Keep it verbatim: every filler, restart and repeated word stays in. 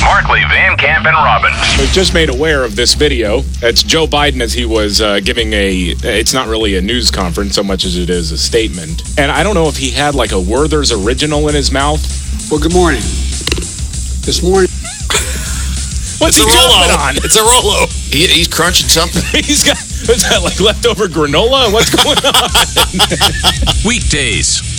Markley, Van Camp, and Robbins. I was just made aware of this video. It's Joe Biden as he was uh, giving a, it's not really a news conference so much as it is a statement. And I don't know if he had like a Werther's Original in his mouth. Well, good morning. This morning. What's It's he a jumping Rolo. on? It's a Rolo. He, he's crunching something. He's got, is that like leftover granola? What's going on? Weekdays